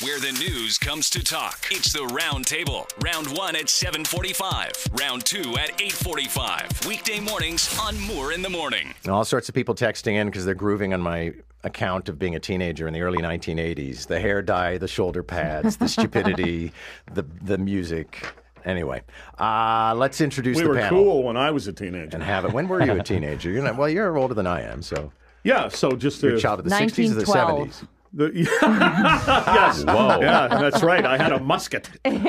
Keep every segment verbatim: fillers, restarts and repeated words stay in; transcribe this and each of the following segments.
where the news comes to talk. It's the Round Table. Round one at seven forty-five. Round two at eight forty-five. Weekday mornings on Moore in the Morning. All sorts of people texting in because they're grooving on my account of being a teenager in the early nineteen eighties. The hair dye, the shoulder pads, the stupidity, the the music. Anyway, uh, let's introduce we the were panel. cool when I was a teenager. And have it. When were you a teenager? You're not, well, you're older than I am, so. Yeah, so just You're a to, child of the sixties or the seventies? The, yes. Whoa. Yeah, that's right. I had a musket.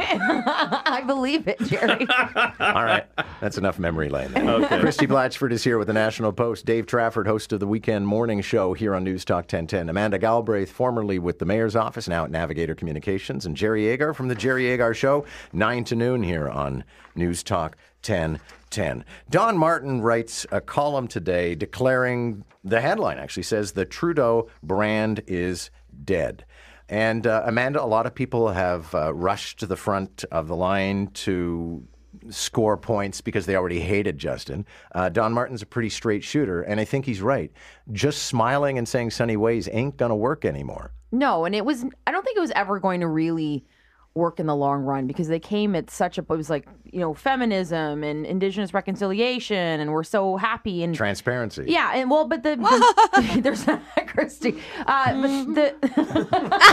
I believe it, Jerry. All right. That's enough memory lane there. Okay. Christy Blatchford is here with the National Post. Dave Trafford, host of the Weekend Morning Show here on News Talk ten ten. Amanda Galbraith, formerly with the Mayor's Office, now at Navigator Communications. And Jerry Agar from the Jerry Agar Show, nine to noon here on News Talk ten ten. Don Martin writes a column today declaring, the headline actually says, the Trudeau brand is dead. And uh, Amanda, a lot of people have uh, rushed to the front of the line to score points because they already hated Justin. Uh, Don Martin's a pretty straight shooter, and I think he's right. Just smiling and saying sunny ways ain't going to work anymore. No, and it was, I don't think it was ever going to really work in the long run because they came at such a, it was like, you know, feminism and Indigenous reconciliation, and we're so happy and transparency. Yeah, and well, but the, the there's Christy, uh, but the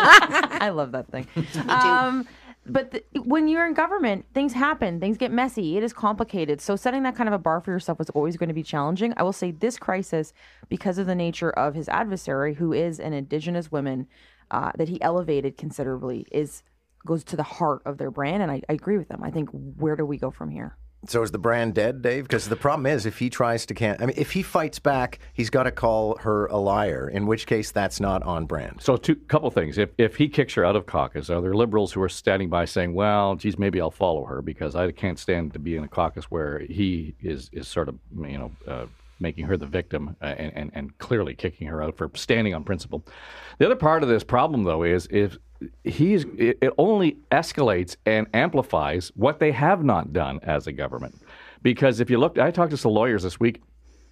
I love that thing. Um, but the, when you're in government, things happen, things get messy, it is complicated. So setting that kind of a bar for yourself was always going to be challenging. I will say this crisis, because of the nature of his adversary, who is an Indigenous woman uh, that he elevated considerably, is goes to the heart of their brand, and I, I agree with them. I think, where do we go from here? So is the brand dead, Dave? Because the problem is, if he tries to can, I mean, if he fights back, he's got to call her a liar. In which case, that's not on brand. So, two couple things. If if he kicks her out of caucus, are there liberals who are standing by saying, "Well, geez, maybe I'll follow her because I can't stand to be in a caucus where he is is sort of, you know." Uh, making her the victim uh, and, and, and clearly kicking her out for standing on principle. The other part of this problem, though, is if he's it, it only escalates and amplifies what they have not done as a government. Because if you look, I talked to some lawyers this week,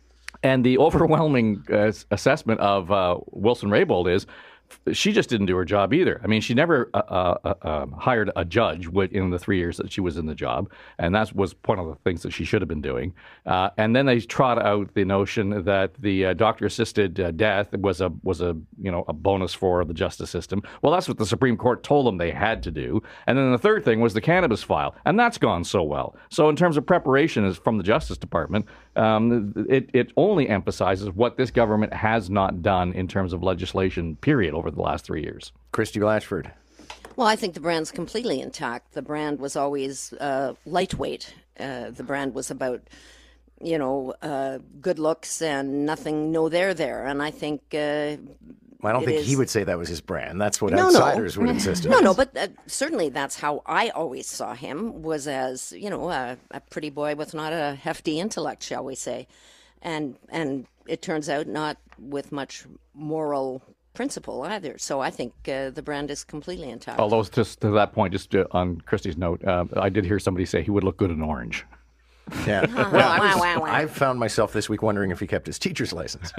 and the overwhelming uh, assessment of uh, Wilson Raybould is she just didn't do her job either. I mean, she never uh, uh, uh, hired a judge in the three years that she was in the job, and that was one of the things that she should have been doing. Uh, and then they trot out the notion that the uh, doctor-assisted uh, death was a was a you know a bonus for the justice system. Well, that's what the Supreme Court told them they had to do. And then the third thing was the cannabis file, and that's gone so well. So in terms of preparation, is from the Justice Department, um, it it only emphasizes what this government has not done in terms of legislation. Period. Over the last three years. Christy Blatchford. Well, I think the brand's completely intact. The brand was always uh, lightweight. Uh, the brand was about, you know, uh, good looks and nothing, no there there. And I think... Uh, well, I don't think is... he would say that was his brand. That's what no, outsiders no. would insist on. No, no, but uh, certainly that's how I always saw him, was as, you know, a, a pretty boy with not a hefty intellect, shall we say. And And it turns out not with much moral principle either. So I think uh, the brand is completely intact. Although, just to that point, just uh, on Christy's note, uh, I did hear somebody say he would look good in orange. Yeah. Well, I, was, I found myself this week wondering if he kept his teacher's license.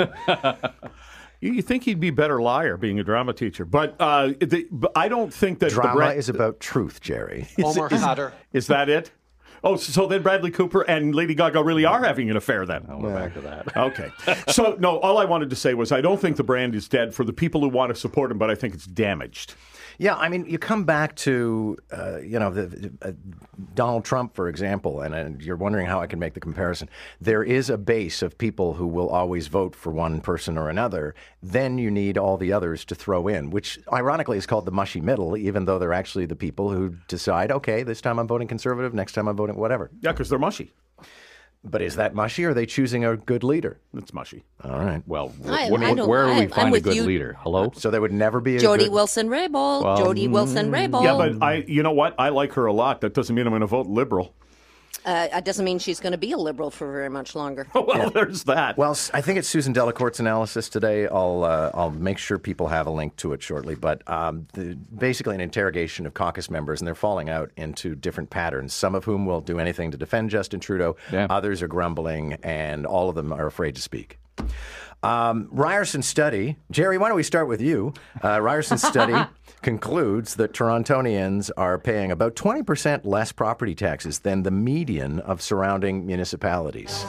You think he'd be a better liar being a drama teacher, but, uh, the, but I don't think that drama the brand is about truth, Jerry. Is, Omar is, Hatter. Is that it? Oh, so then Bradley Cooper and Lady Gaga really are having an affair then? Oh, we're yeah. back to that. Okay. So, no, all I wanted to say was I don't think the brand is dead for the people who want to support him, but I think it's damaged. Yeah, I mean, you come back to, uh, you know, the, uh, Donald Trump, for example, and, and you're wondering how I can make the comparison. There is a base of people who will always vote for one person or another. Then you need all the others to throw in, which ironically is called the mushy middle, even though they're actually the people who decide, okay, this time I'm voting conservative, next time I'm voting whatever. Yeah, because they're mushy. But is that mushy, or are they choosing a good leader? It's mushy. All right. Well, I, what, I what, where do we I'm find a good you. leader? Hello? So there would never be a Jody good... Wilson Raybould. Well, Jody Wilson Raybould. Yeah, but I, you know what? I like her a lot. That doesn't mean I'm going to vote liberal. Uh, it doesn't mean she's going to be a liberal for very much longer. well, yeah. There's that. Well, I think it's Susan Delacourte's analysis today. I'll uh, I'll make sure people have a link to it shortly. But um, the, basically an interrogation of caucus members, and they're falling out into different patterns, some of whom will do anything to defend Justin Trudeau. Yeah. Others are grumbling, and all of them are afraid to speak. Um, Ryerson study, Jerry, why don't we start with you? Uh, Ryerson study concludes that Torontonians are paying about twenty percent less property taxes than the median of surrounding municipalities.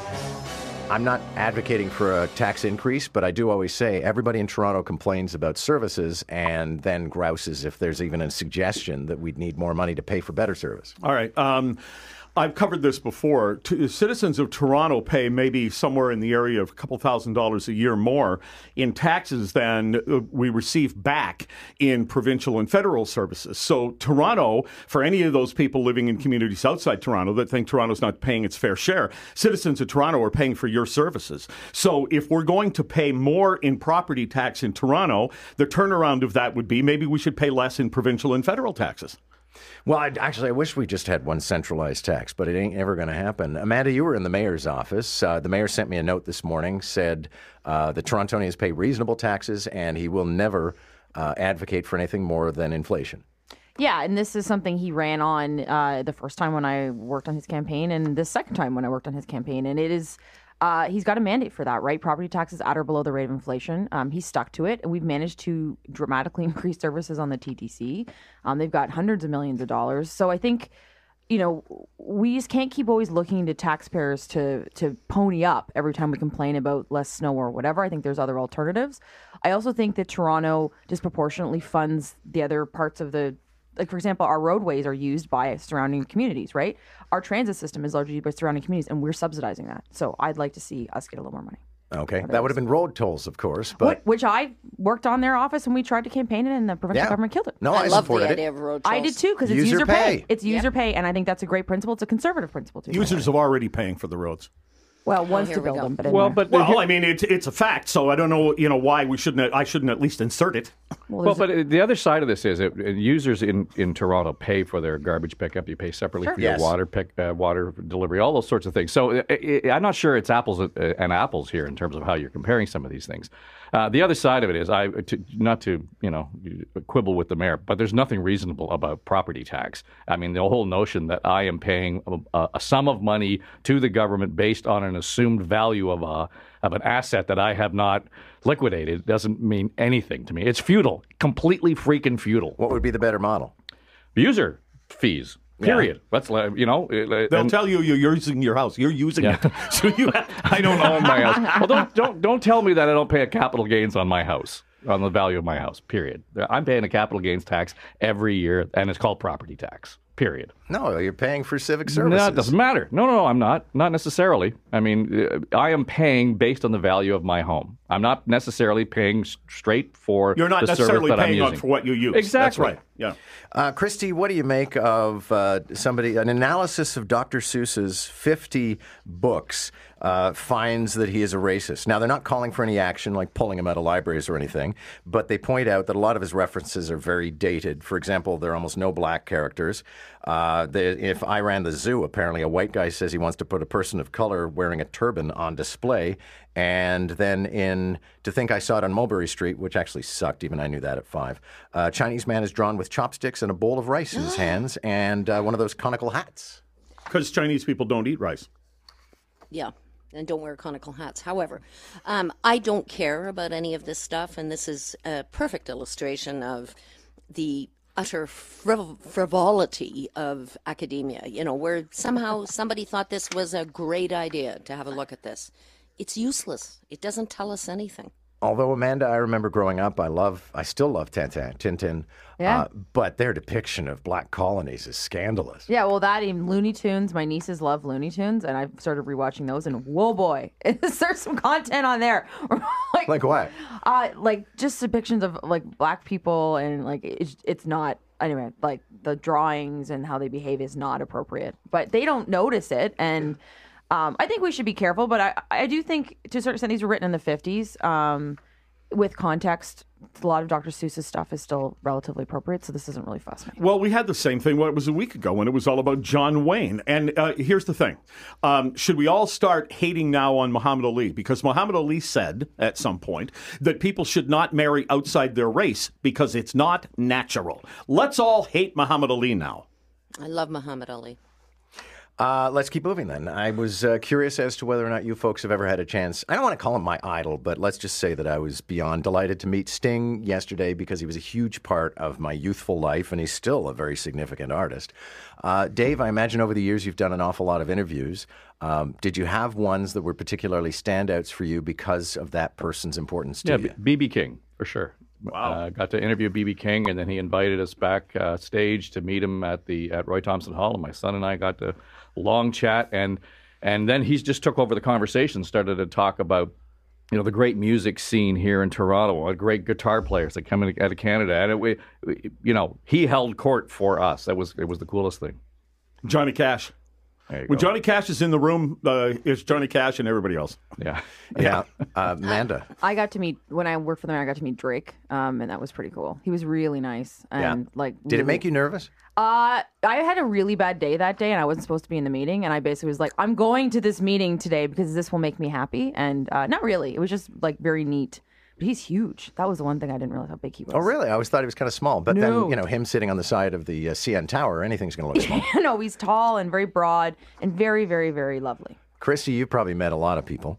I'm not advocating for a tax increase, but I do always say everybody in Toronto complains about services and then grouses if there's even a suggestion that we'd need more money to pay for better service. All right. Um, I've covered this before. T- citizens of Toronto pay maybe somewhere in the area of a couple thousand dollars a year more in taxes than uh, we receive back in provincial and federal services. So Toronto, for any of those people living in communities outside Toronto that think Toronto's not paying its fair share, citizens of Toronto are paying for your services. So if we're going to pay more in property tax in Toronto, the turnaround of that would be maybe we should pay less in provincial and federal taxes. Well, I'd, actually, I wish we just had one centralized tax, but it ain't ever going to happen. Amanda, you were in the mayor's office. Uh, the mayor sent me a note this morning, said uh, the Torontonians pay reasonable taxes, and he will never uh, advocate for anything more than inflation. Yeah, and this is something he ran on uh, the first time when I worked on his campaign and the second time when I worked on his campaign. And it is, uh, he's got a mandate for that, right? Property taxes at or below the rate of inflation. Um, he's stuck to it. And we've managed to dramatically increase services on the T T C. Um, they've got hundreds of millions of dollars. So I think, you know, we just can't keep always looking to taxpayers to to pony up every time we complain about less snow or whatever. I think there's other alternatives. I also think that Toronto disproportionately funds the other parts of the, like, for example, our roadways are used by surrounding communities, right? Our transit system is largely used by surrounding communities, and we're subsidizing that. So I'd like to see us get a little more money. Okay. That would have been road tolls, of course. But Wh- Which I worked on their office when we tried to campaign it, and the provincial Yeah. government killed it. no, I, I love the supported idea it. of road I tolls. did too, because it's User user pay. pay. It's user pay, and I think that's a great principle. It's a conservative principle too. Users are already paying for the roads. Well, once here to we build go. them, but in Well, there. but Well, I mean, it's it's a fact, so I don't know, you know, why we shouldn't. I shouldn't at least insert it. well, Well, there's a- but the other side of this is it, users in, in Toronto pay for their garbage pickup. You pay separately for Yes. your water pick, uh, water delivery, all those sorts of things. So uh, uh, I'm not sure it's apples and apples here in terms of how you're comparing some of these things. Uh, the other side of it is, I to, not to you know quibble with the mayor, but there's nothing reasonable about property tax. I mean, the whole notion that I am paying a, a sum of money to the government based on an assumed value of a of an asset that I have not liquidated doesn't mean anything to me. It's futile, completely freaking futile. What would be the better model? User fees. Period. That's like, you know. uh, They'll and- tell you you're using your house. You're using Yeah. it. So you have, I don't own my house. Well, don't don't don't tell me that I don't pay a capital gains on my house, on the value of my house. Period. I'm paying a capital gains tax every year, and it's called property tax. Period. No, you're paying for civic services. No, it doesn't matter. No, no, no, I'm not. Not necessarily. I mean, uh, I am paying based on the value of my home. I'm not necessarily paying s- straight for you're not the service necessarily that I'm paying on using. for what you use. Exactly. That's right. Yeah. Uh, Christy, what do you make of uh, somebody, an analysis of Doctor Seuss's fifty books uh, finds that he is a racist? Now, they're not calling for any action like pulling him out of libraries or anything, but they point out that a lot of his references are very dated. For example, there are almost no black characters. Uh, the, if I ran the zoo, apparently a white guy says he wants to put a person of color wearing a turban on display. And then in To Think I Saw It on Mulberry Street, which actually sucked, even I knew that at five, a Chinese man is drawn with chopsticks and a bowl of rice in his hands and uh, one of those conical hats. Because Chinese people don't eat rice. Yeah, and don't wear conical hats. However, um, I don't care about any of this stuff, and this is a perfect illustration of the utter friv- frivolity of academia, you know, where somehow somebody thought this was a great idea to have a look at this. It's useless. It doesn't tell us anything. Although, Amanda, I remember growing up, I love, I still love Tintin, Tintin Yeah. uh, but their depiction of black colonies is scandalous. Yeah, well, that even Looney Tunes. My nieces love Looney Tunes, and I've started rewatching those. And whoa, boy, is there some content on there? like, Like what? Uh, like just depictions of like black people, and like it's it's not anyway. Like the drawings and how they behave is not appropriate, but they don't notice it, and um, I think we should be careful. But I I do think to a certain extent these were written in the fifties. Um, with context, a lot of Doctor Seuss's stuff is still relatively appropriate, so this isn't really fuss me. Well, we had the same thing. Well, it was a week ago when it was all about John Wayne. And uh, here's the thing. Um, should we all start hating now on Muhammad Ali? Because Muhammad Ali said at some point that people should not marry outside their race because it's not natural. Let's all hate Muhammad Ali now. I love Muhammad Ali. Uh, let's keep moving then. I was uh, curious as to whether or not you folks have ever had a chance. I don't want to call him my idol, but let's just say that I was beyond delighted to meet Sting yesterday because he was a huge part of my youthful life, and he's still a very significant artist. Uh, Dave, I imagine over the years you've done an awful lot of interviews. Um, did you have ones that were particularly standouts for you because of that person's importance to Yeah, you? B B King, for sure. Wow. Uh, got to interview B B King, and then he invited us back uh, stage to meet him at the at Roy Thompson Hall, and my son and I got to long chat, and and then he just took over the conversation, started to talk about, you know, the great music scene here in Toronto, what great guitar players that come in out of Canada, and it, we, we, you know, he held court for us. That was it was the coolest thing. Johnny Cash. There you When go. Johnny Cash is in the room, uh, it's Johnny Cash and everybody else. Yeah. Yeah. Uh, Amanda. I got to meet when I worked for them. I got to meet Drake, um, and that was pretty cool. He was really nice, and Yeah. like. Did it make you nervous? Uh, I had a really bad day that day, and I wasn't supposed to be in the meeting. And I basically was like, "I'm going to this meeting today because this will make me happy." And uh, not really. It was just like very neat. But he's huge. That was the one thing I didn't realize how big he was. Oh, really? I always thought he was kind of small. But No. then, you know, him sitting on the side of the uh, C N Tower, anything's going to look small. No, he's tall and very broad and very, very, very lovely. Christy, you probably met a lot of people.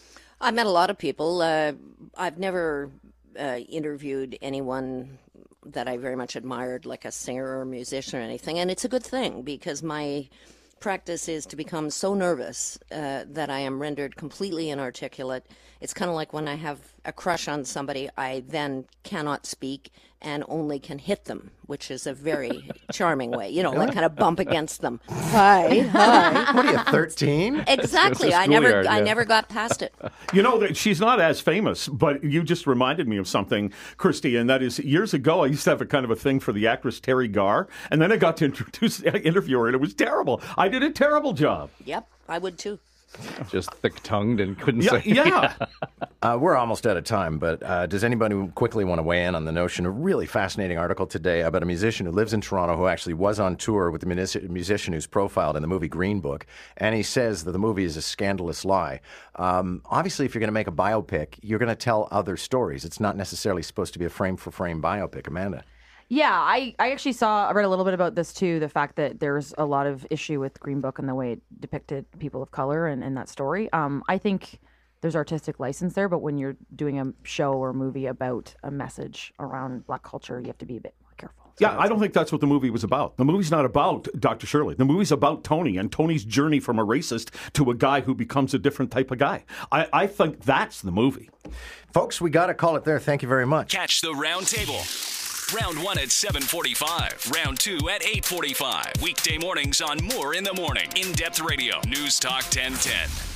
I met a lot of people. Uh, I've never uh, interviewed anyone that I very much admired, like a singer or musician or anything. And it's a good thing because my practice is to become so nervous uh, that I am rendered completely inarticulate. It's kind of like when I have a crush on somebody, I then cannot speak and only can hit them, which is a very charming way, you know, like kind of bump against them. Hi, hi. What are you, thirteen? Exactly. It's a I never, schoolyard, I yeah. never got past it. You know, that she's not as famous, but you just reminded me of something, Christy, and that is years ago I used to have a kind of a thing for the actress Terry Garr, and then I got to introduce interview her, and it was terrible. I did a terrible job. Yep, I would too. Just thick-tongued and couldn't Yeah, say. yeah. Uh, we're almost out of time, but uh, does anybody quickly want to weigh in on the notion? A really fascinating article today about a musician who lives in Toronto who actually was on tour with the music- musician who's profiled in the movie Green Book, and he says that the movie is a scandalous lie. Um, obviously, if you're going to make a biopic, you're going to tell other stories. It's not necessarily supposed to be a frame-for-frame biopic. Amanda? Yeah, I, I actually saw, I read a little bit about this too, the fact that there's a lot of issue with Green Book and the way it depicted people of color and, and that story. Um, I think there's artistic license there, but when you're doing a show or movie about a message around Black culture, you have to be a bit more careful. Yeah, I don't think that's what the movie was about. The movie's not about Doctor Shirley. The movie's about Tony and Tony's journey from a racist to a guy who becomes a different type of guy. I, I think that's the movie. Folks, we got to call it there. Thank you very much. Catch the round table. Round one at seven forty-five. Round two at eight forty-five. Weekday mornings on More in the Morning. In-depth radio. News Talk ten ten.